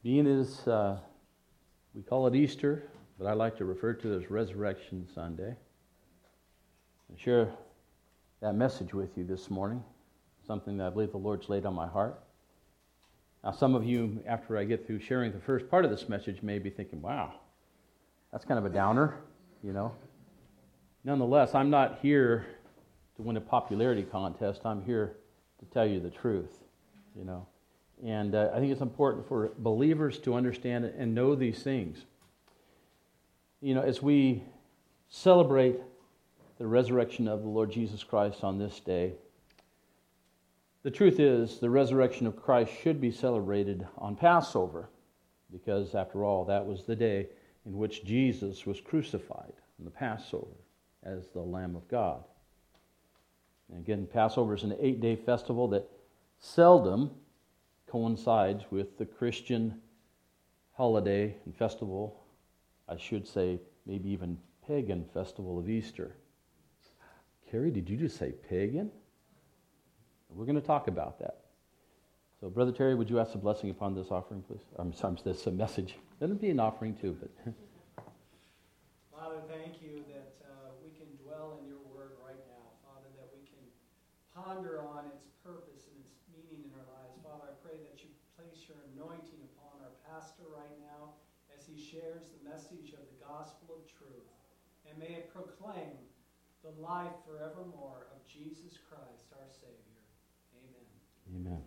Being as we call it Easter, but I like to refer to it as Resurrection Sunday, and share that message with you this morning, something that I believe the Lord's laid on my heart. Now, some of you, after I get through sharing the first part of this message, may be thinking, wow, that's kind of a downer, you know. Nonetheless, I'm not here to win a popularity contest. I'm here to tell you the truth, you know. And I think it's important for believers to understand and know these things. You know, as we celebrate the resurrection of the Lord Jesus Christ on this day, the truth is the resurrection of Christ should be celebrated on Passover, because after all, that was the day in which Jesus was crucified on the Passover as the Lamb of God. And again, Passover is an 8-day festival that seldom coincides with the Christian holiday and festival, I should say, maybe even pagan festival of Easter. Carrie, did you just say pagan? We're going to talk about that. So, Brother Terry, would you ask a blessing upon this offering, please? I'm sorry, this message. Let it be an offering too, but... Father, thank you that we can dwell in your word right now. Father, that we can ponder on its purpose and its meaning in our lives. Father, I pray that you place your anointing upon our pastor right now as he shares the message of the gospel of truth. And may it proclaim the life forevermore of Jesus Christ, our Savior. Amen. Amen.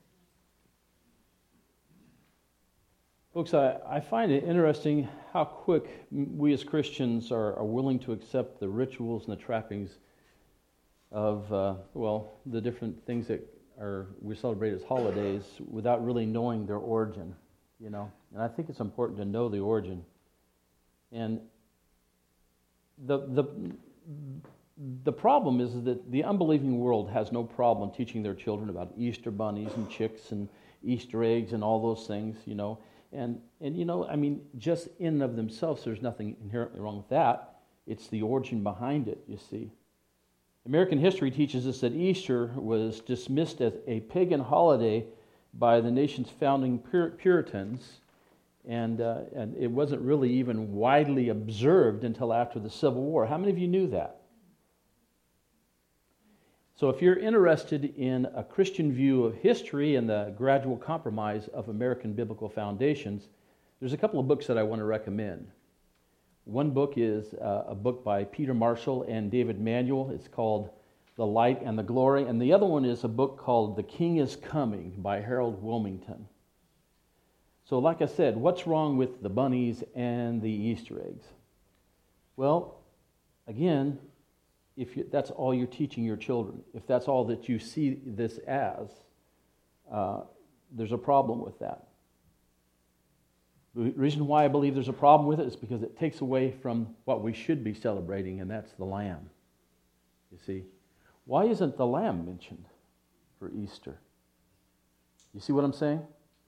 Folks, I find it interesting how quick we as Christians are willing to accept the rituals and the trappings of, the different things that we celebrate as holidays without really knowing their origin, you know. And I think it's important to know the origin. And the problem is that the unbelieving world has no problem teaching their children about Easter bunnies and chicks and Easter eggs and all those things, you know. And you know, I mean, just in and of themselves, there's nothing inherently wrong with that. It's the origin behind it, you see. American history teaches us that Easter was dismissed as a pagan holiday by the nation's founding Puritans, and it wasn't really even widely observed until after the Civil War. How many of you knew that? So if you're interested in a Christian view of history and the gradual compromise of American biblical foundations, there's a couple of books that I want to recommend. One book is a book by Peter Marshall and David Manuel. It's called The Light and the Glory. And the other one is a book called The King is Coming by Harold Wilmington. So like I said, what's wrong with the bunnies and the Easter eggs? Well, again, that's all you're teaching your children, if that's all that you see this as, there's a problem with that. The reason why I believe there's a problem with it is because it takes away from what we should be celebrating, and that's the Lamb. You see? Why isn't the Lamb mentioned for Easter? You see what I'm saying?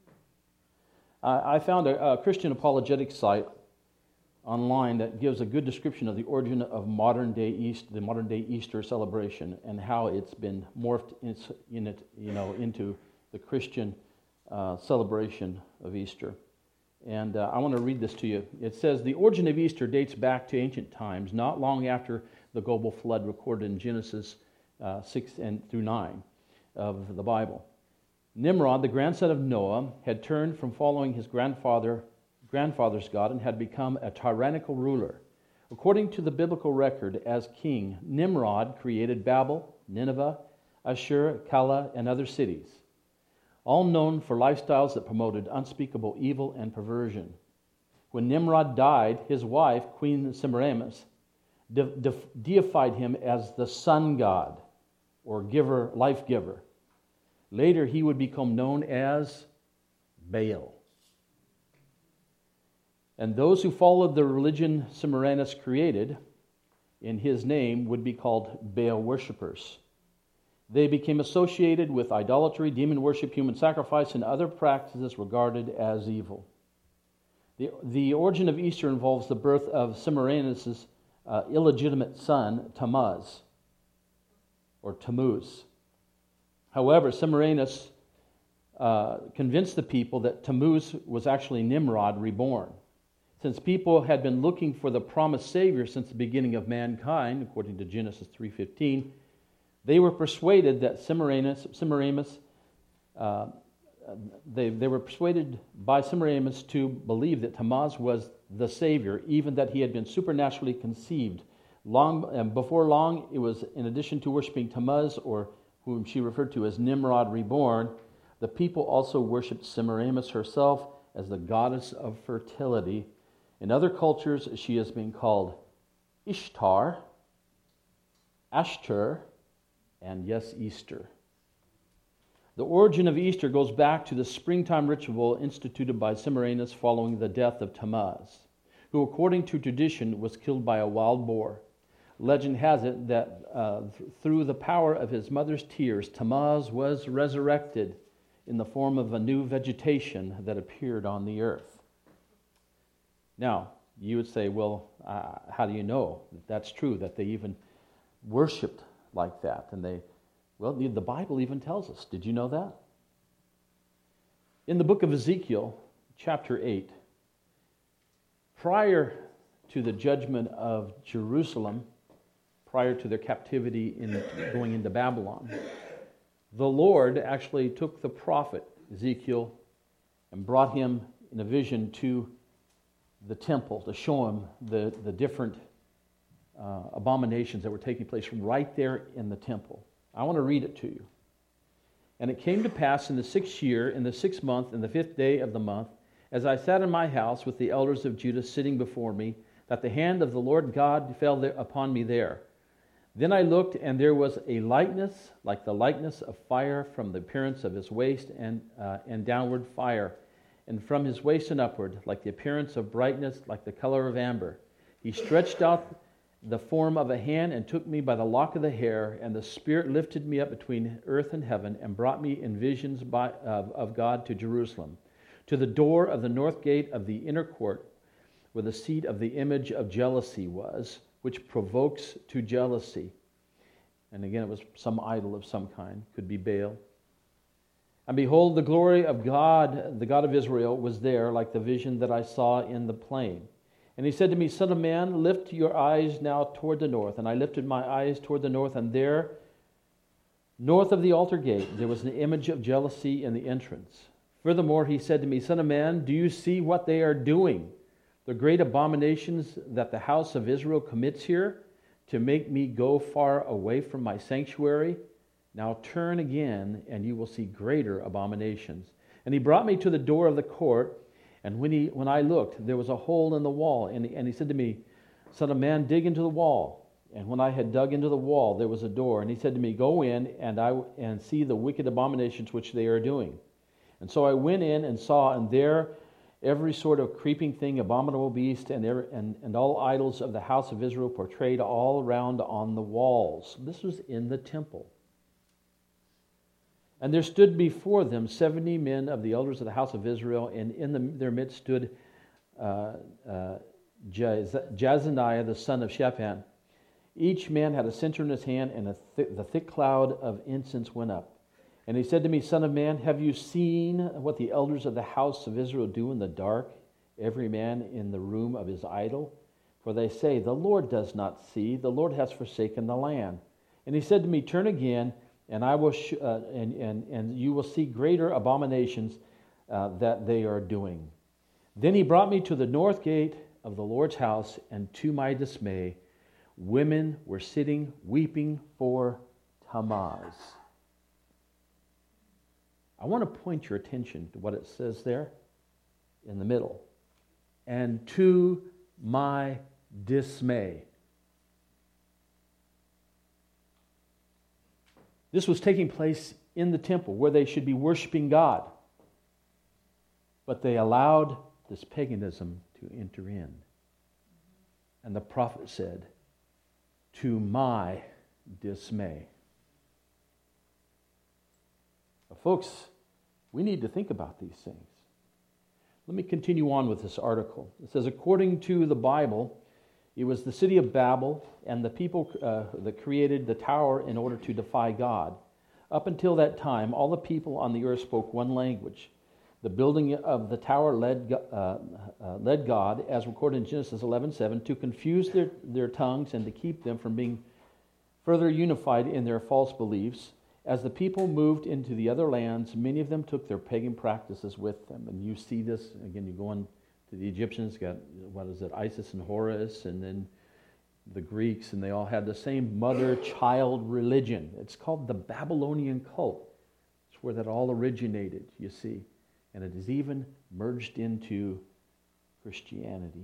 I found a Christian apologetic site online that gives a good description of the origin of the modern day Easter celebration and how it's been morphed into the Christian celebration of Easter. And I want to read this to you. It says, the origin of Easter dates back to ancient times, not long after the global flood recorded in Genesis 6 and through 9 of the Bible. Nimrod, the grandson of Noah, had turned from following his grandfather's God and had become a tyrannical ruler. According to the biblical record, as king, Nimrod created Babel, Nineveh, Ashur, Calah, and other cities, all known for lifestyles that promoted unspeakable evil and perversion. When Nimrod died, his wife, Queen Semiramis, deified him as the sun god, or giver, life giver. Later, he would become known as Baal. And those who followed the religion Semiramis created in his name would be called Baal worshippers. They became associated with idolatry, demon worship, human sacrifice, and other practices regarded as evil. The origin of Easter involves the birth of Semiramis' illegitimate son, Tammuz, or Tammuz. However, Semiramis convinced the people that Tammuz was actually Nimrod reborn. Since people had been looking for the promised Savior since the beginning of mankind, according to Genesis 3:15, they were persuaded that Semiramis they were persuaded by Semiramis to believe that Tammuz was the Savior, even that he had been supernaturally conceived. Before long, it was in addition to worshiping Tammuz, or whom she referred to as Nimrod reborn, the people also worshipped Semiramis herself as the goddess of fertility. In other cultures, she is being called Ishtar, Ashtar, and yes, Easter. The origin of Easter goes back to the springtime ritual instituted by Semiramis following the death of Tammuz, who, according to tradition, was killed by a wild boar. Legend has it that through the power of his mother's tears, Tammuz was resurrected in the form of a new vegetation that appeared on the earth. Now, you would say, well, how do you know that that's true, that they even worshipped like that? And the Bible even tells us. Did you know that? In the book of Ezekiel, chapter 8, prior to the judgment of Jerusalem, prior to their captivity in going into Babylon, the Lord actually took the prophet Ezekiel and brought him in a vision to the temple to show him the different abominations that were taking place right there in the temple. I want to read it to you. And it came to pass in the 6th year, in the 6th month, in the 5th day of the month, as I sat in my house with the elders of Judah sitting before me, that the hand of the Lord God fell upon me there. Then I looked, and there was a lightness, like the likeness of fire, from the appearance of his waist and downward fire, and from his waist and upward, like the appearance of brightness, like the color of amber. He stretched out the form of a hand and took me by the lock of the hair, and the Spirit lifted me up between earth and heaven and brought me in visions of God to Jerusalem, to the door of the north gate of the inner court, where the seat of the image of jealousy was, which provokes to jealousy. And again, it was some idol of some kind, could be Baal. And behold, the glory of God, the God of Israel, was there, like the vision that I saw in the plain. And he said to me, Son of man, lift your eyes now toward the north. And I lifted my eyes toward the north, and there, north of the altar gate, there was an image of jealousy in the entrance. Furthermore, he said to me, Son of man, do you see what they are doing? The great abominations that the house of Israel commits here, to make me go far away from my sanctuary? Now turn again, and you will see greater abominations. And he brought me to the door of the court, and when I looked, there was a hole in the wall. And he said to me, Son of man, dig into the wall. And when I had dug into the wall, there was a door. And he said to me, Go in and see the wicked abominations which they are doing. And so I went in and saw, and there every sort of creeping thing, abominable beast, and all idols of the house of Israel portrayed all around on the walls. This was in the temple. And there stood before them 70 men of the elders of the house of Israel, and in their midst stood Jazaniah, the son of Shaphan. Each man had a censer in his hand, and the thick cloud of incense went up. And he said to me, Son of man, have you seen what the elders of the house of Israel do in the dark, every man in the room of his idol? For they say, The Lord does not see, the Lord has forsaken the land. And he said to me, Turn again, and I will and you will see greater abominations that they are doing. Then he brought me to the north gate of the Lord's house, and to my dismay, women were sitting weeping for Tammuz. I want to point your attention to what it says there in the middle. And to my dismay. This was taking place in the temple where they should be worshiping God. But they allowed this paganism to enter in. And the prophet said, To my dismay. Now, folks, we need to think about these things. Let me continue on with this article. It says, according to the Bible, it was the city of Babel and the people that created the tower in order to defy God. Up until that time, all the people on the earth spoke one language. The building of the tower led God, as recorded in Genesis 11:7, to confuse their tongues and to keep them from being further unified in their false beliefs. As the people moved into the other lands, many of them took their pagan practices with them. And you see this, again, you go on to the Egyptians, got, Isis and Horus, and then the Greeks, and they all had the same mother-child religion. It's called the Babylonian cult. It's where that all originated, you see. And it is even merged into Christianity.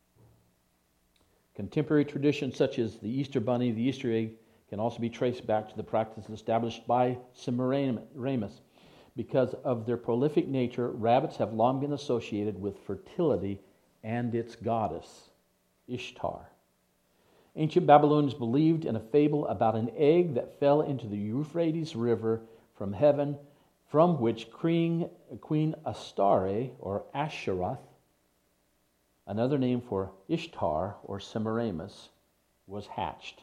Contemporary traditions such as the Easter bunny, the Easter egg, can also be traced back to the practices established by Semiramis. Because of their prolific nature, rabbits have long been associated with fertility and its goddess, Ishtar. Ancient Babylonians believed in a fable about an egg that fell into the Euphrates River from heaven, from which Queen Astarte, or Asheroth, another name for Ishtar or Semiramis, was hatched.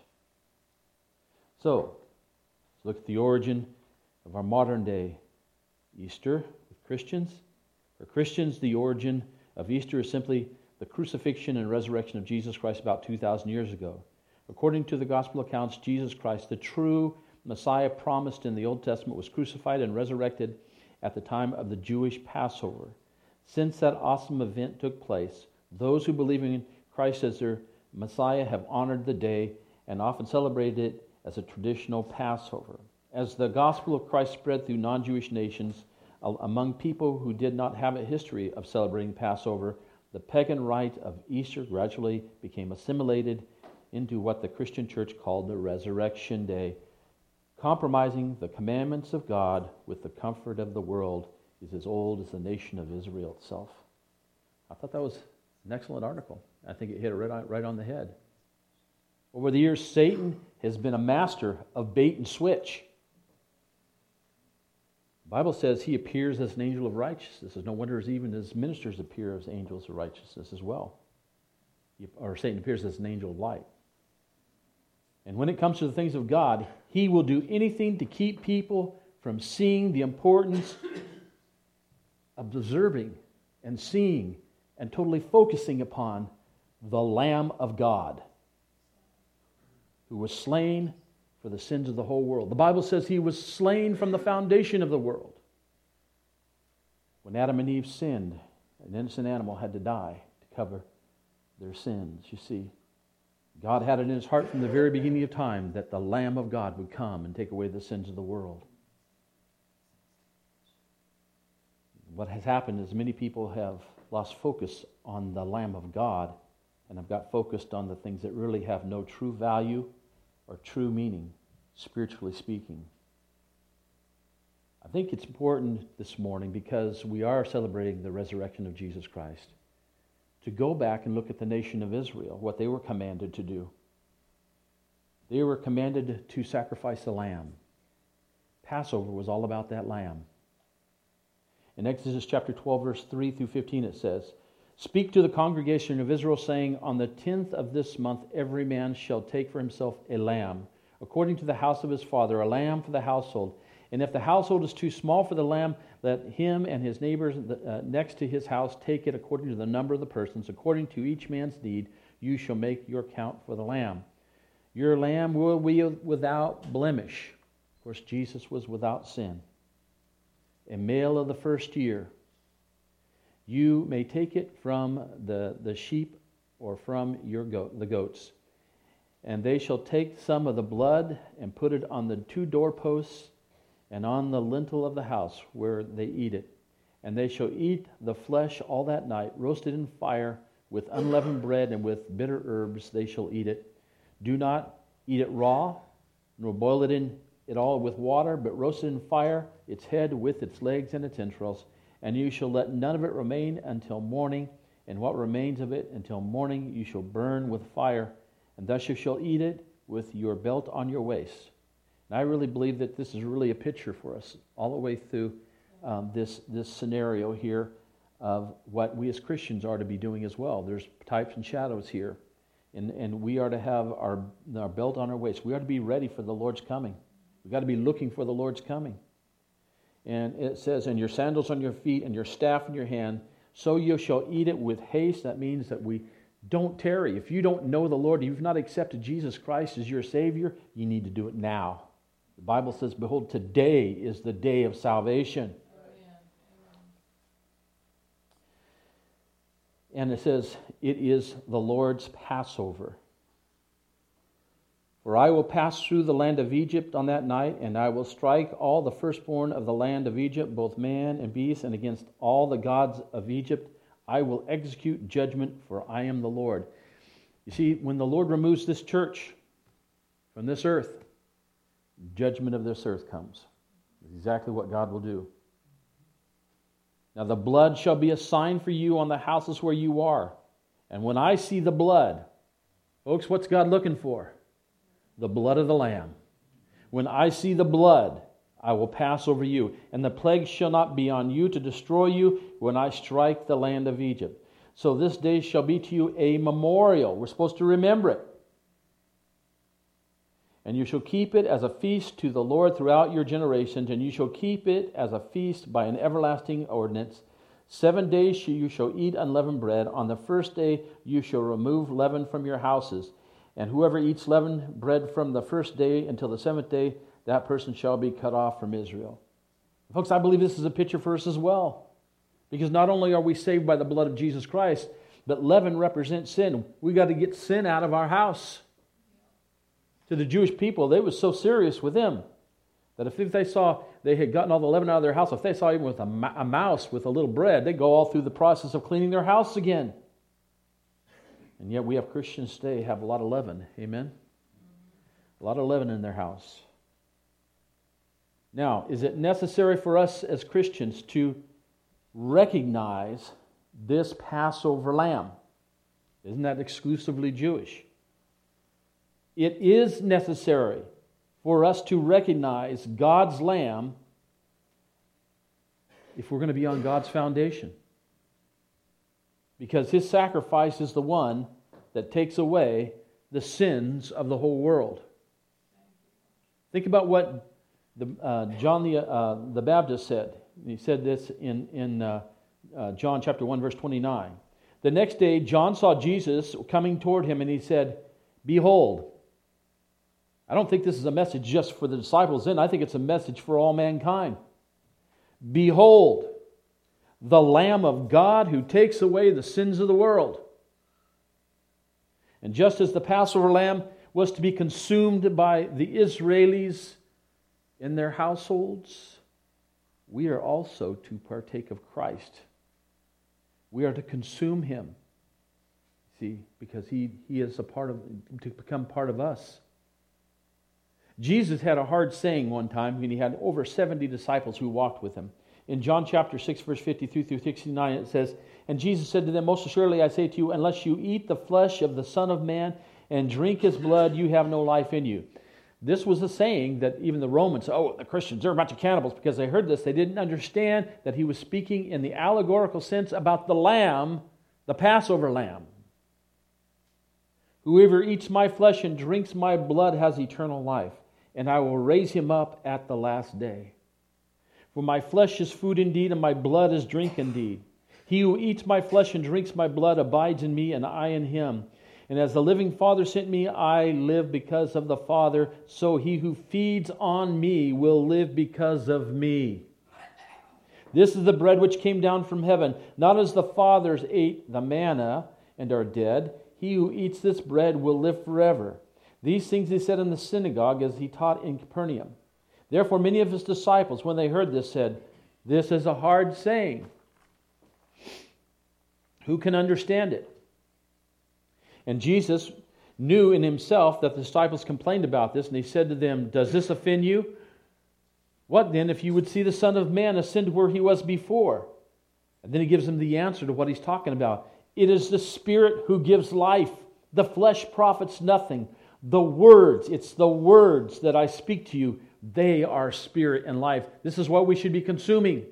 So, let's look at the origin of our modern day Easter with Christians. For Christians, the origin of Easter is simply the crucifixion and resurrection of Jesus Christ about 2,000 years ago. According to the gospel accounts, Jesus Christ, the true Messiah promised in the Old Testament, was crucified and resurrected at the time of the Jewish Passover. Since that awesome event took place, those who believe in Christ as their Messiah have honored the day and often celebrated it as a traditional Passover. As the gospel of Christ spread through non-Jewish nations, among people who did not have a history of celebrating Passover, the pagan rite of Easter gradually became assimilated into what the Christian church called the Resurrection Day. Compromising the commandments of God with the comfort of the world is as old as the nation of Israel itself. I thought that was an excellent article. I think it hit it right on the head. Over the years, Satan has been a master of bait and switch. The Bible says he appears as an angel of righteousness. No wonder even his ministers appear as angels of righteousness as well. Or Satan appears as an angel of light. And when it comes to the things of God, he will do anything to keep people from seeing the importance of observing and seeing and totally focusing upon the Lamb of God, who was slain for the sins of the whole world. The Bible says he was slain from the foundation of the world. When Adam and Eve sinned, an innocent animal had to die to cover their sins. You see, God had it in his heart from the very beginning of time that the Lamb of God would come and take away the sins of the world. What has happened is many people have lost focus on the Lamb of God and have got focused on the things that really have no true value or true meaning, spiritually speaking. I think it's important this morning, because we are celebrating the resurrection of Jesus Christ, to go back and look at the nation of Israel, what they were commanded to do. They were commanded to sacrifice a lamb. Passover was all about that lamb. In Exodus chapter 12, verse 3 through 15, it says, "Speak to the congregation of Israel, saying, on the 10th of this month every man shall take for himself a lamb, according to the house of his father, a lamb for the household. And if the household is too small for the lamb, let him and his neighbors next to his house take it according to the number of the persons. According to each man's need, you shall make your count for the lamb. Your lamb will be without blemish." Of course, Jesus was without sin. "A male of the first year. You may take it from the sheep or from the goats. And they shall take some of the blood and put it on the 2 doorposts and on the lintel of the house where they eat it. And they shall eat the flesh all that night, roasted in fire with unleavened bread and with bitter herbs they shall eat it. Do not eat it raw, nor boil it in it all with water, but roast it in fire, its head with its legs and its entrails. And you shall let none of it remain until morning, and what remains of it until morning you shall burn with fire, and thus you shall eat it with your belt on your waist." And I really believe that this is really a picture for us all the way through this scenario here of what we as Christians are to be doing as well. There's types and shadows here, and we are to have our belt on our waist. We are to be ready for the Lord's coming. We've got to be looking for the Lord's coming. And it says, and your sandals on your feet and your staff in your hand, so you shall eat it with haste. That means that we don't tarry. If you don't know the Lord, you've not accepted Jesus Christ as your Savior, you need to do it now. The Bible says, behold, today is the day of salvation. And it says, it is the Lord's Passover. For I will pass through the land of Egypt on that night, and I will strike all the firstborn of the land of Egypt, both man and beast, and against all the gods of Egypt I will execute judgment, for I am the Lord. You see, when the Lord removes this church from this earth, judgment of this earth comes. It's exactly what God will do. Now the blood shall be a sign for you on the houses where you are. And when I see the blood, folks, what's God looking for? The blood of the Lamb. When I see the blood, I will pass over you, and the plague shall not be on you to destroy you when I strike the land of Egypt. So this day shall be to you a memorial. We're supposed to remember it. And you shall keep it as a feast to the Lord throughout your generations, and you shall keep it as a feast by an everlasting ordinance. 7 days you shall eat unleavened bread. On the first day you shall remove leaven from your houses. And whoever eats leavened bread from the first day until the seventh day, that person shall be cut off from Israel. Folks, I believe this is a picture for us as well. Because not only are we saved by the blood of Jesus Christ, but leaven represents sin. We got to get sin out of our house. To the Jewish people, they were so serious with them that if they saw they had gotten all the leaven out of their house, if they saw even with a mouse with a little bread, they'd go all through the process of cleaning their house again. And yet we have Christians today have a lot of leaven. Amen? A lot of leaven in their house. Now, is it necessary for us as Christians to recognize this Passover lamb? Isn't that exclusively Jewish? It is necessary for us to recognize God's lamb if we're going to be on God's foundation. Because His sacrifice is the one that takes away the sins of the whole world. Think about what John the Baptist said. He said this in John chapter 1, verse 29. The next day, John saw Jesus coming toward him, and he said, "Behold." I don't think this is a message just for the disciples then. I think it's a message for all mankind. "Behold, the Lamb of God who takes away the sins of the world." And just as the Passover lamb was to be consumed by the Israelis in their households, we are also to partake of Christ. We are to consume Him. See, because He is a part of, to become part of us. Jesus had a hard saying one time when He had over 70 disciples who walked with Him. In John chapter 6, verse 53 through 69, it says, "And Jesus said to them, Most assuredly I say to you, unless you eat the flesh of the Son of Man and drink His blood, you have no life in you." This was a saying that even the Romans, the Christians, they're a bunch of cannibals. Because they heard this, they didn't understand that He was speaking in the allegorical sense about the lamb, the Passover lamb. "Whoever eats my flesh and drinks my blood has eternal life, and I will raise him up at the last day. For my flesh is food indeed, and my blood is drink indeed. He who eats my flesh and drinks my blood abides in me, and I in him. And as the living Father sent me, I live because of the Father. So he who feeds on me will live because of me. This is the bread which came down from heaven, not as the fathers ate the manna and are dead. He who eats this bread will live forever." These things He said in the synagogue as He taught in Capernaum. Therefore many of His disciples, when they heard this, said, "This is a hard saying. Who can understand it?" And Jesus knew in Himself that the disciples complained about this, and He said to them, "Does this offend you? What then if you would see the Son of Man ascend where He was before?" And then He gives them the answer to what He's talking about. "It is the Spirit who gives life. The flesh profits nothing. It's the words that I speak to you. They are spirit and life." This is what we should be consuming.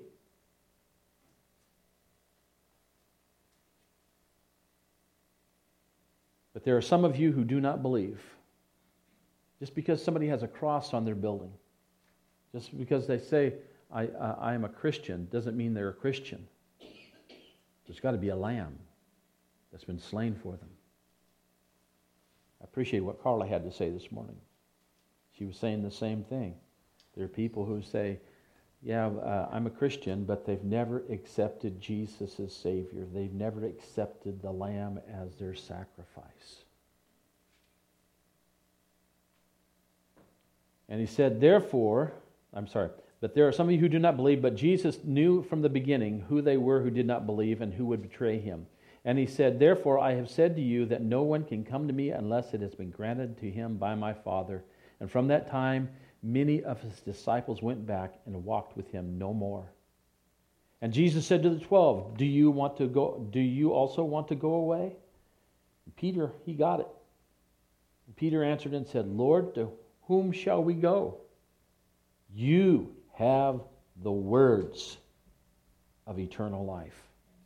But there are some of you who do not believe. Just because somebody has a cross on their building, Just because they say, I am a Christian, doesn't mean they're a Christian. There's got to be a lamb that's been slain for them. I appreciate what Carla had to say this morning. She was saying the same thing. There are people who say, yeah, I'm a Christian, but they've never accepted Jesus as Savior. They've never accepted the Lamb as their sacrifice. And he said, but there are some of you who do not believe, but Jesus knew from the beginning who they were who did not believe and who would betray him. And he said, therefore I have said to you that no one can come to me unless it has been granted to him by my Father. And from that time, many of his disciples went back and walked with him no more. And Jesus said to the 12, do you also want to go away? And Peter, he got it. And Peter answered and said, Lord, to whom shall we go? You have the words of eternal life.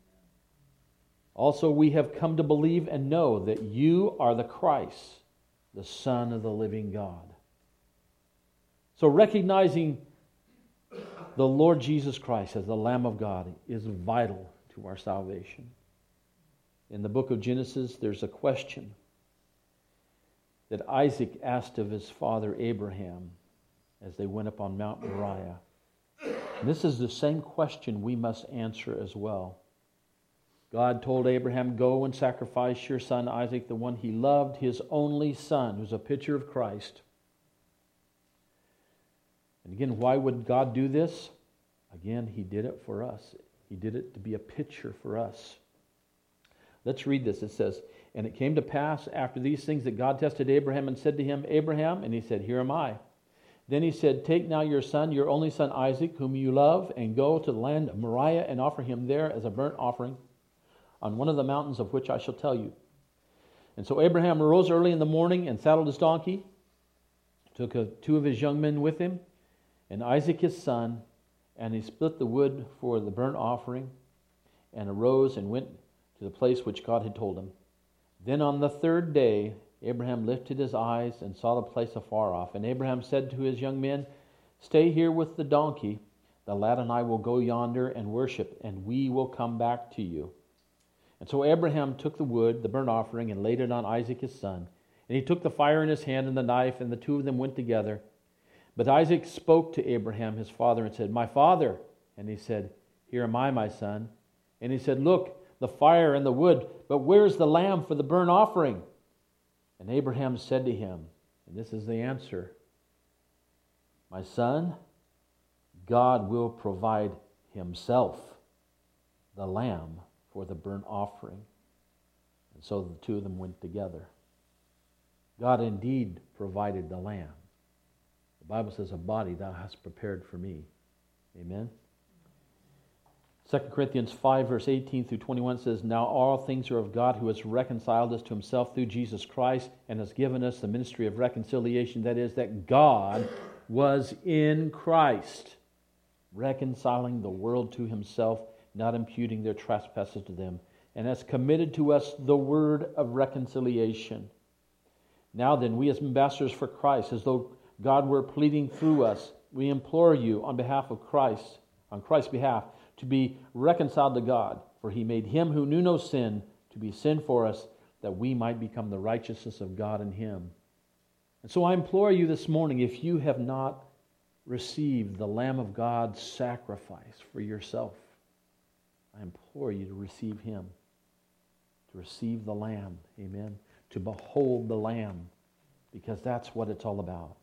Also, we have come to believe and know that you are the Christ, the Son of the living God. So recognizing the Lord Jesus Christ as the Lamb of God is vital to our salvation. In the book of Genesis, there's a question that Isaac asked of his father Abraham as they went up on Mount Moriah. And this is the same question we must answer as well. God told Abraham, go and sacrifice your son Isaac, the one he loved, his only son, who's a picture of Christ. And again, why would God do this? Again, he did it for us. He did it to be a picture for us. Let's read this. It says, and it came to pass after these things that God tested Abraham and said to him, Abraham, and he said, here am I. Then he said, take now your son, your only son Isaac, whom you love, and go to the land of Moriah and offer him there as a burnt offering on one of the mountains of which I shall tell you. And so Abraham arose early in the morning and saddled his donkey, took two of his young men with him, and Isaac his son, and he split the wood for the burnt offering, and arose and went to the place which God had told him. Then on the third day, Abraham lifted his eyes and saw the place afar off. And Abraham said to his young men, stay here with the donkey. The lad and I will go yonder and worship, and we will come back to you. And so Abraham took the wood, the burnt offering, and laid it on Isaac his son. And he took the fire in his hand and the knife, and the two of them went together. But Isaac spoke to Abraham his father and said, my father. And he said, here am I, my son. And he said, look, the fire and the wood, but where's the lamb for the burnt offering? And Abraham said to him, and this is the answer, my son, God will provide himself the lamb for the burnt offering. And so the two of them went together. God indeed provided the lamb. The Bible says, a body thou hast prepared for me. Amen. 2 Corinthians 5 verse 18 through 21 says, now all things are of God, who has reconciled us to himself through Jesus Christ and has given us the ministry of reconciliation. That is, that God was in Christ, reconciling the world to himself, not imputing their trespasses to them, and has committed to us the word of reconciliation. Now then, we as ambassadors for Christ, as though God were pleading through us, we implore you on behalf of Christ, on Christ's behalf, to be reconciled to God. For he made him who knew no sin to be sin for us, that we might become the righteousness of God in him. And so I implore you this morning, if you have not received the Lamb of God's sacrifice for yourself, I implore you to receive him, to receive the Lamb, amen, to behold the Lamb, because that's what it's all about.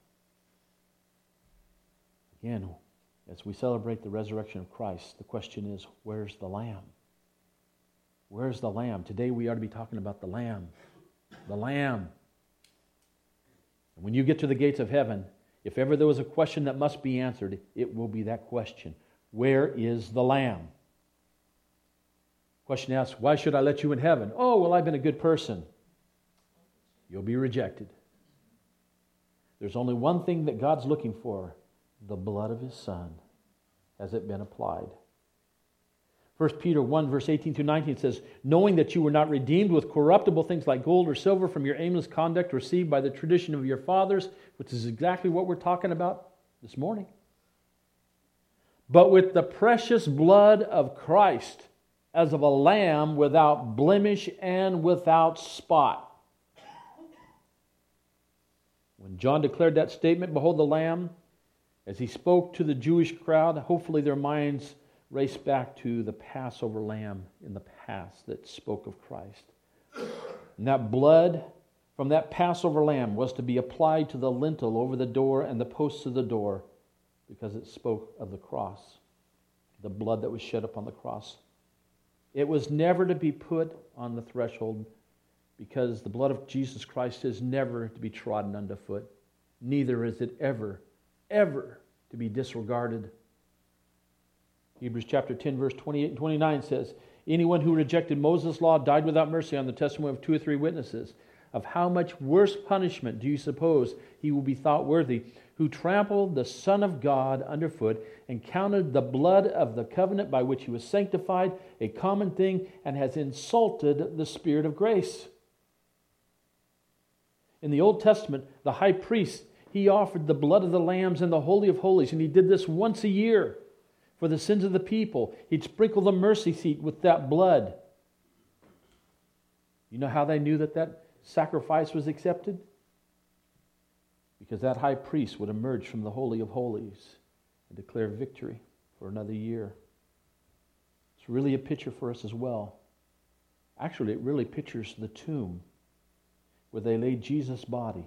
Again, as we celebrate the resurrection of Christ, the question is, where's the Lamb? Where's the Lamb? Today we ought to be talking about the Lamb. The Lamb. And when you get to the gates of heaven, if ever there was a question that must be answered, it will be that question. Where is the Lamb? Question asks, why should I let you in heaven? Oh, well, I've been a good person. You'll be rejected. There's only one thing that God's looking for, the blood of his Son. Has it been applied? 1 Peter 1 verse 18 through 19 says, knowing that you were not redeemed with corruptible things like gold or silver from your aimless conduct received by the tradition of your fathers, which is exactly what we're talking about this morning, but with the precious blood of Christ, as of a lamb without blemish and without spot. When John declared that statement, behold the Lamb, as he spoke to the Jewish crowd, hopefully their minds raced back to the Passover lamb in the past that spoke of Christ. And that blood from that Passover lamb was to be applied to the lintel over the door and the posts of the door, because it spoke of the cross, the blood that was shed upon the cross. It was never to be put on the threshold, because the blood of Jesus Christ is never to be trodden underfoot. Neither is it ever to be disregarded. Hebrews chapter 10, verse 28 and 29 says, anyone who rejected Moses' law died without mercy on the testimony of 2 or 3 witnesses. Of how much worse punishment do you suppose he will be thought worthy, who trampled the Son of God underfoot and counted the blood of the covenant by which he was sanctified a common thing, and has insulted the Spirit of grace? In the Old Testament, the high priest, he offered the blood of the lambs in the Holy of Holies, and he did this once a year for the sins of the people. He'd sprinkle the mercy seat with that blood. You know how they knew that sacrifice was accepted? Because that high priest would emerge from the Holy of Holies and declare victory for another year. It's really a picture for us as well. Actually, it really pictures the tomb where they laid Jesus' body.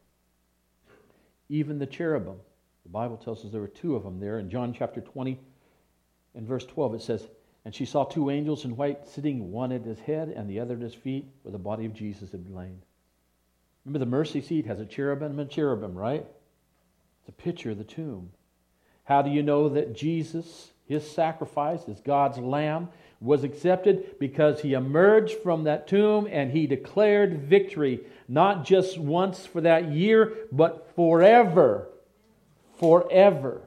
Even the cherubim. The Bible tells us there were 2 of them there. In John chapter 20 and verse 12 it says, and she saw 2 angels in white sitting, one at his head and the other at his feet, where the body of Jesus had lain. Remember, the mercy seat has a cherubim, right? It's a picture of the tomb. How do you know that Jesus, his sacrifice as God's lamb, was accepted? Because he emerged from that tomb and he declared victory, not just once for that year, but forever. Forever.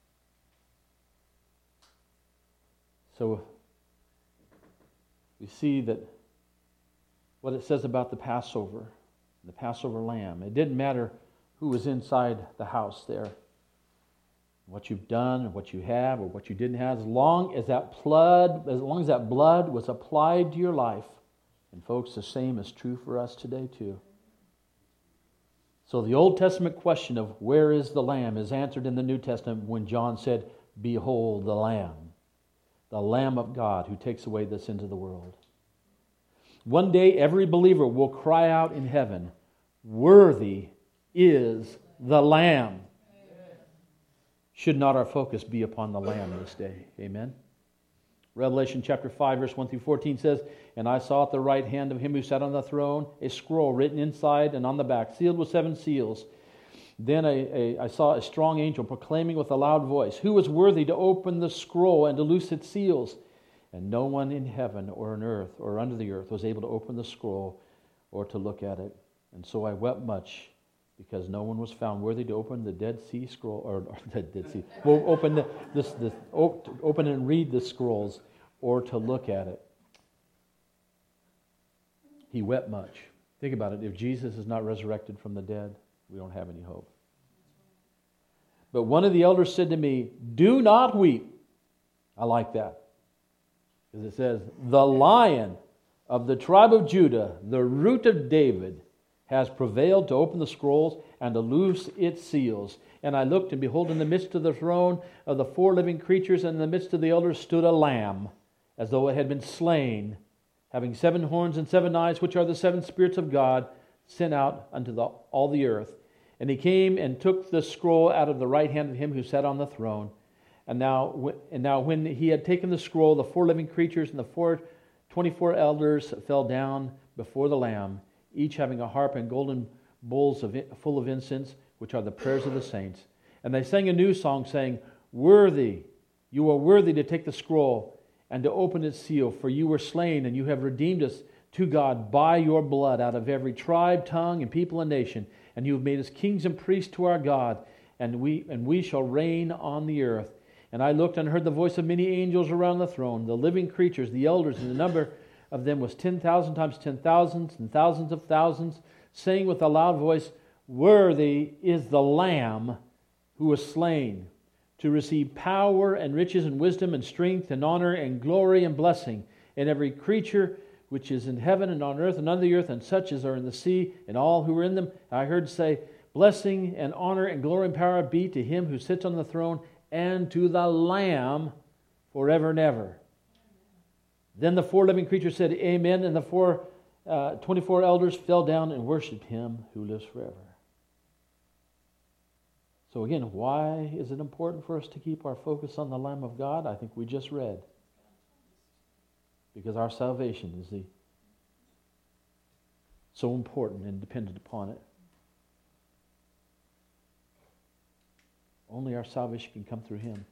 So we see that what it says about the Passover, the Passover lamb. It didn't matter who was inside the house there, what you've done, or what you have, or what you didn't have, as long as that blood was applied to your life. And folks, the same is true for us today too. So the Old Testament question of where is the Lamb is answered in the New Testament when John said, behold the Lamb of God who takes away the sins of the world. One day every believer will cry out in heaven, worthy is the Lamb. Should not our focus be upon the Lamb this day? Amen. Revelation chapter 5 verse 1 through 14 says, and I saw at the right hand of him who sat on the throne a scroll written inside and on the back, sealed with 7 seals. Then I saw a strong angel proclaiming with a loud voice, who is worthy to open the scroll and to loose its seals? And no one in heaven or on earth or under the earth was able to open the scroll or to look at it. And so I wept much, because no one was found worthy to open the Dead Sea Scroll, or the Dead Sea. Well, open and read the scrolls, or to look at it. He wept much. Think about it. If Jesus is not resurrected from the dead, we don't have any hope. But one of the elders said to me, do not weep. I like that. Because it says, the Lion of the tribe of Judah, the Root of David, has prevailed to open the scrolls and to loose its seals. And I looked, and behold, in the midst of the throne of the 4 living creatures and in the midst of the elders stood a lamb, as though it had been slain, having 7 horns and 7 eyes, which are the 7 spirits of God, sent out unto all the earth. And he came and took the scroll out of the right hand of him who sat on the throne. And now when he had taken the scroll, the 4 living creatures and the 24 elders fell down before the Lamb, each having a harp and golden bowls full of incense, which are the prayers of the saints. And they sang a new song, saying, worthy, you are worthy to take the scroll and to open its seal, for you were slain, and you have redeemed us to God by your blood out of every tribe, tongue, and people and nation. And you have made us kings and priests to our God, and we shall reign on the earth. And I looked and heard the voice of many angels around the throne, the living creatures, the elders, and the number of them was 10,000 times 10,000s and thousands of thousands, saying with a loud voice, worthy is the Lamb who was slain to receive power and riches and wisdom and strength and honor and glory and blessing. And every creature which is in heaven and on earth and under the earth, and such as are in the sea, and all who are in them, I heard say, blessing and honor and glory and power be to him who sits on the throne and to the Lamb forever and ever. Then the 4 living creatures said, Amen, and the 24 elders fell down and worshipped him who lives forever. So again, why is it important for us to keep our focus on the Lamb of God? I think we just read. Because our salvation is so important and dependent upon it. Only our salvation can come through him.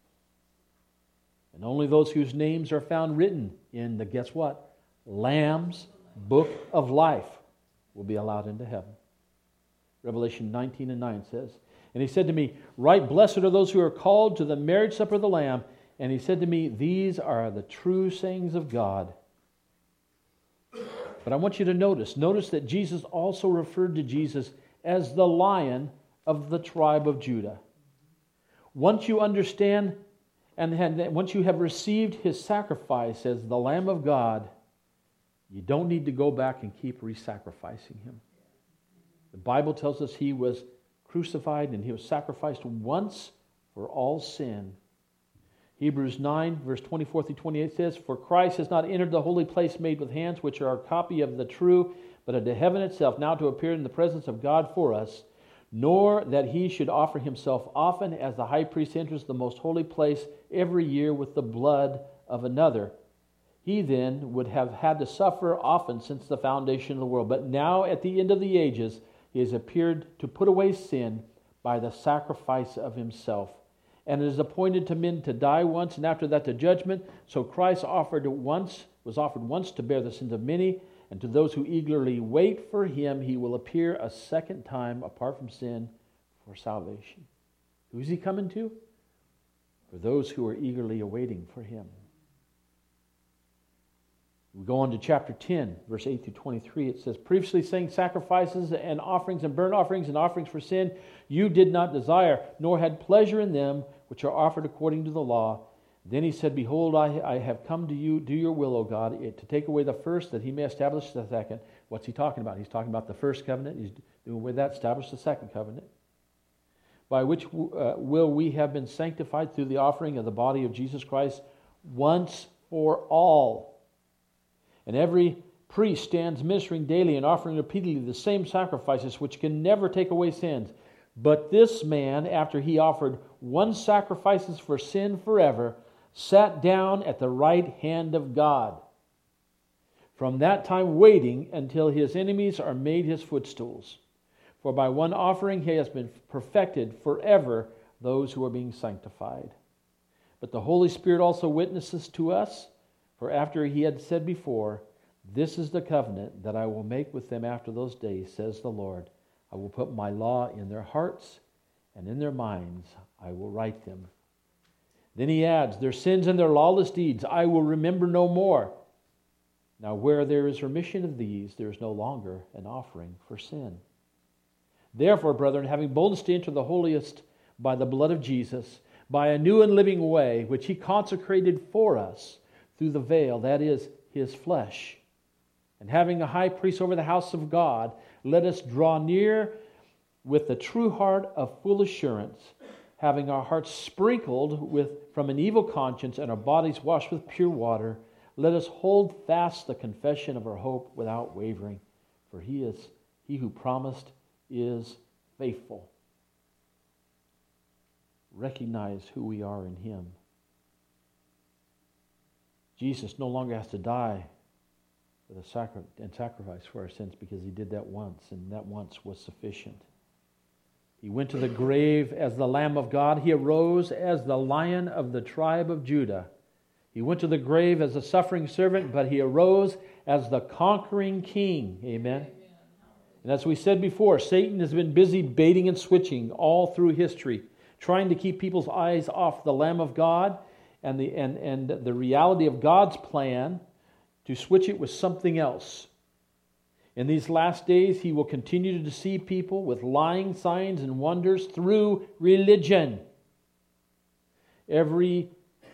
And only those whose names are found written in the, guess what? Lamb's book of life will be allowed into heaven. Revelation 19:9 says, and he said to me, write, blessed are those who are called to the marriage supper of the Lamb. And he said to me, these are the true sayings of God. But I want you to notice that Jesus also referred to Jesus as the Lion of the tribe of Judah. Once you understand and once you have received his sacrifice as the Lamb of God, you don't need to go back and keep re-sacrificing him. The Bible tells us he was crucified and he was sacrificed once for all sin. Hebrews 9, verse 24 through 28 says, for Christ has not entered the holy place made with hands, which are a copy of the true, but into heaven itself, now to appear in the presence of God for us, nor that he should offer himself often as the high priest enters the most holy place every year with the blood of another. He then would have had to suffer often since the foundation of the world. But now at the end of the ages, he has appeared to put away sin by the sacrifice of himself. And it is appointed to men to die once, and after that to judgment. So Christ was offered once to bear the sins of many, and to those who eagerly wait for him, he will appear a second time apart from sin for salvation. Who is he coming to? For those who are eagerly awaiting for him. We go on to chapter 10, verse 8 through 23. It says, previously saying sacrifices and offerings and burnt offerings and offerings for sin, you did not desire, nor had pleasure in them, which are offered according to the law. Then he said, behold, I have come to you, do your will, O God, to take away the first, that he may establish the second. What's he talking about? He's talking about the first covenant. He's doing away with that, establish the second covenant. By which will we have been sanctified through the offering of the body of Jesus Christ once for all. And every priest stands ministering daily and offering repeatedly the same sacrifices which can never take away sins. But this man, after he offered one sacrifice for sin forever, sat down at the right hand of God. From that time waiting until his enemies are made his footstools. For by one offering he has been perfected forever those who are being sanctified. But the Holy Spirit also witnesses to us, for after he had said before, this is the covenant that I will make with them after those days, says the Lord. I will put my law in their hearts, and in their minds I will write them. Then he adds, their sins and their lawless deeds I will remember no more. Now where there is remission of these, there is no longer an offering for sin. Therefore, brethren, having boldness to enter the holiest by the blood of Jesus, by a new and living way, which he consecrated for us through the veil, that is, his flesh. And having a high priest over the house of God, let us draw near with the true heart of full assurance, having our hearts sprinkled from an evil conscience and our bodies washed with pure water. Let us hold fast the confession of our hope without wavering, for he who promised is faithful. Recognize who we are in him. Jesus no longer has to die with a sacrifice for our sins because he did that once, and that once was sufficient. He went to the grave as the Lamb of God. He arose as the Lion of the tribe of Judah. He went to the grave as a suffering servant, but he arose as the conquering King. Amen. And as we said before, Satan has been busy baiting and switching all through history, trying to keep people's eyes off the Lamb of God and the reality of God's plan, to switch it with something else. In these last days, he will continue to deceive people with lying signs and wonders through religion. Every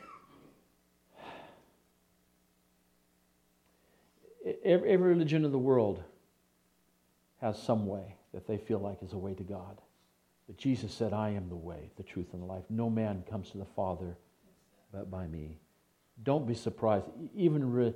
religion of the world has some way that they feel like is a way to God. But Jesus said, I am the way, the truth, and the life. No man comes to the Father but by me. Don't be surprised. Even,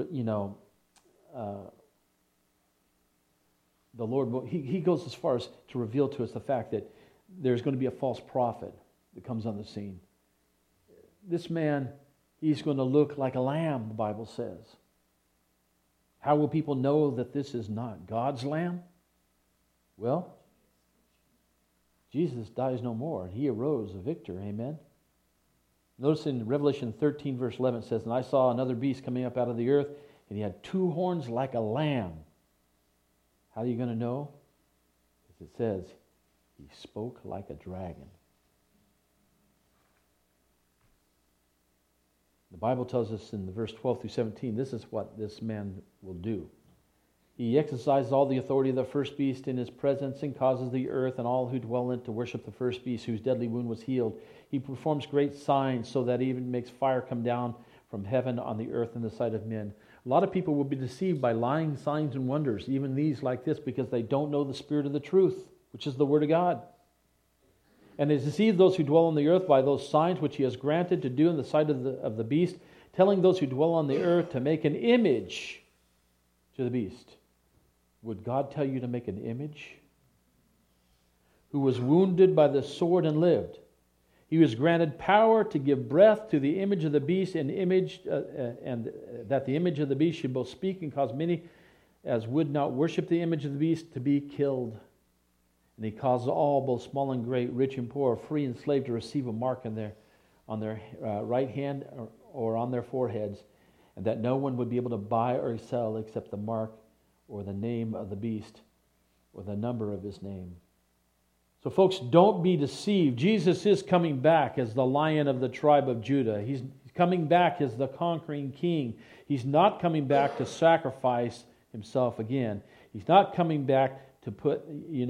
the Lord, he goes as far as to reveal to us the fact that there's going to be a false prophet that comes on the scene. This man, he's going to look like a lamb, the Bible says. How will people know that this is not God's lamb? Well, Jesus dies no more, and he arose a victor. Amen? Notice in Revelation 13, verse 11, it says, And I saw another beast coming up out of the earth, and he had 2 horns like a lamb. How are you going to know? Because it says, he spoke like a dragon. The Bible tells us in the verse 12 through 17, this is what this man will do. He exercises all the authority of the first beast in his presence and causes the earth and all who dwell in it to worship the first beast whose deadly wound was healed. He performs great signs so that even makes fire come down from heaven on the earth in the sight of men. A lot of people will be deceived by lying signs and wonders, even these like this, because they don't know the spirit of the truth, which is the Word of God. And has deceived those who dwell on the earth by those signs which he has granted to do in the sight of the beast, telling those who dwell on the earth to make an image to the beast. Would God tell you to make an image? Who was wounded by the sword and lived. He was granted power to give breath to the image of the beast, and that the image of the beast should both speak and cause many as would not worship the image of the beast to be killed. And he caused all, both small and great, rich and poor, free and slave, to receive a mark on their right hand or on their foreheads, and that no one would be able to buy or sell except the mark or the name of the beast or the number of his name. So folks, don't be deceived. Jesus is coming back as the Lion of the tribe of Judah. He's coming back as the conquering king. He's not coming back to sacrifice himself again. He's not coming back to put,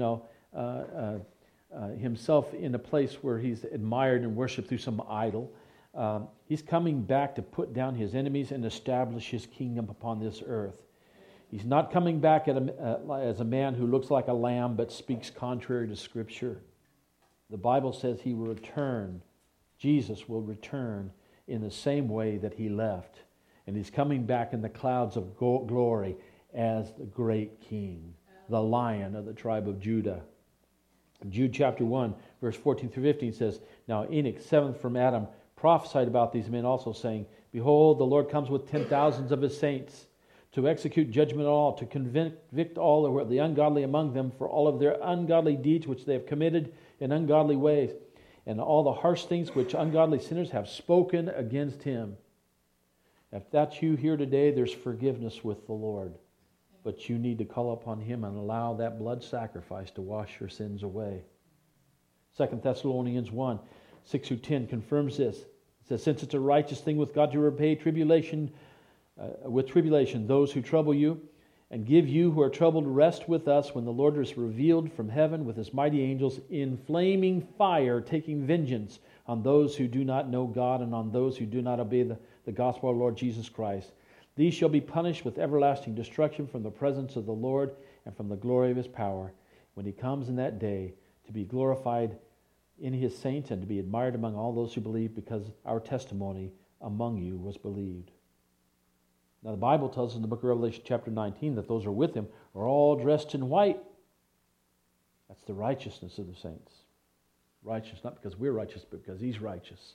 himself in a place where he's admired and worshipped through some idol. He's coming back to put down his enemies and establish his kingdom upon this earth. He's not coming back as a man who looks like a lamb but speaks contrary to Scripture. The Bible says he will return. Jesus will return in the same way that he left. And he's coming back in the clouds of glory as the great king, the Lion of the tribe of Judah. Jude chapter 1, verse 14 through 15 says, Now Enoch, 7th from Adam, prophesied about these men also, saying, Behold, the Lord comes with 10,000s of his saints, to execute judgment on all, to convict all the ungodly among them for all of their ungodly deeds which they have committed in ungodly ways, and all the harsh things which ungodly sinners have spoken against him. If that's you here today, there's forgiveness with the Lord. But you need to call upon him and allow that blood sacrifice to wash your sins away. 2 Thessalonians 1, 6 through 10 confirms this. It says, Since it's a righteous thing with God to repay with tribulation those who trouble you, and give you who are troubled rest with us when the Lord is revealed from heaven with his mighty angels in flaming fire, taking vengeance on those who do not know God and on those who do not obey the gospel of our Lord Jesus Christ. These shall be punished with everlasting destruction from the presence of the Lord and from the glory of his power, when he comes in that day to be glorified in his saints and to be admired among all those who believe, because our testimony among you was believed. Now the Bible tells us in the book of Revelation chapter 19 that those who are with him are all dressed in white. That's the righteousness of the saints. Righteous not because we're righteous, but because he's righteous.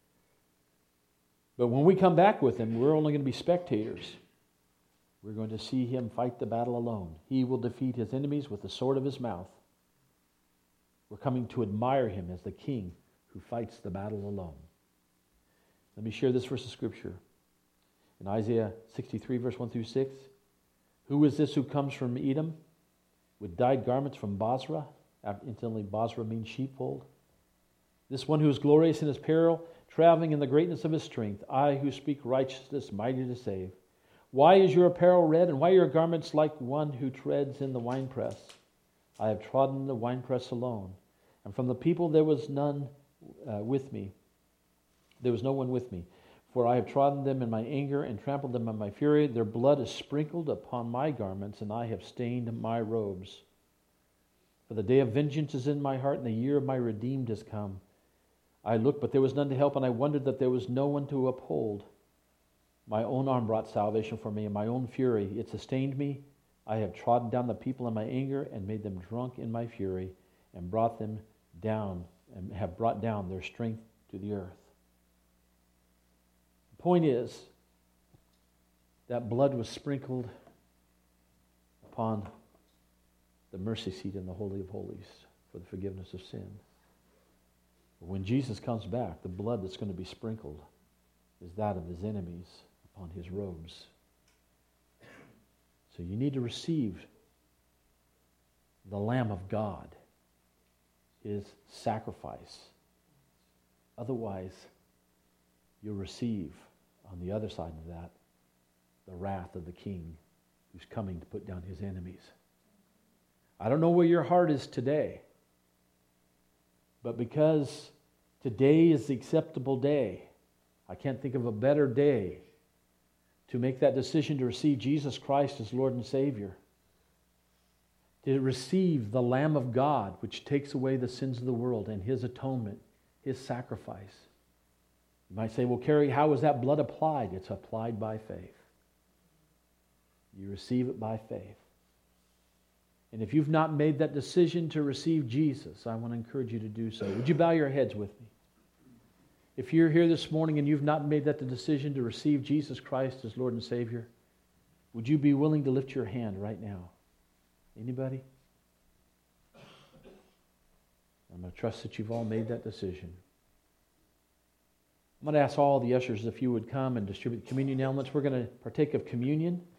But when we come back with him, we're only going to be spectators. We're going to see him fight the battle alone. He will defeat his enemies with the sword of his mouth. We're coming to admire him as the king who fights the battle alone. Let me share this verse of Scripture. In Isaiah 63, verse 1 through 6, Who is this who comes from Edom with dyed garments from Basra? Incidentally, Basra means sheepfold. This one who is glorious in his peril, traveling in the greatness of his strength, I who speak righteousness, mighty to save. Why is your apparel red, and why are your garments like one who treads in the winepress? I have trodden the winepress alone, and from the people there was none with me. There was no one with me. For I have trodden them in my anger and trampled them in my fury. Their blood is sprinkled upon my garments, and I have stained my robes. For the day of vengeance is in my heart, and the year of my redeemed is come. I looked, but there was none to help, and I wondered that there was no one to uphold. My own arm brought salvation for me, and my own fury, it sustained me. I have trodden down the people in my anger, and made them drunk in my fury, and brought them down, and have brought down their strength to the earth. The point is that blood was sprinkled upon the mercy seat in the Holy of Holies for the forgiveness of sin. But when Jesus comes back, the blood that's going to be sprinkled is that of his enemies upon his robes. So you need to receive the Lamb of God, his sacrifice. Otherwise, you'll receive on the other side of that the wrath of the King who's coming to put down his enemies. I don't know where your heart is today, but because today is the acceptable day, I can't think of a better day to make that decision to receive Jesus Christ as Lord and Savior, to receive the Lamb of God, which takes away the sins of the world, and his atonement, his sacrifice. You might say, well, Kerry, how is that blood applied? It's applied by faith. You receive it by faith. And if you've not made that decision to receive Jesus, I want to encourage you to do so. Would you bow your heads with me? If you're here this morning and you've not made that decision to receive Jesus Christ as Lord and Savior, would you be willing to lift your hand right now? Anybody? I'm going to trust that you've all made that decision. I'm going to ask all the ushers if you would come and distribute communion elements. We're going to partake of communion.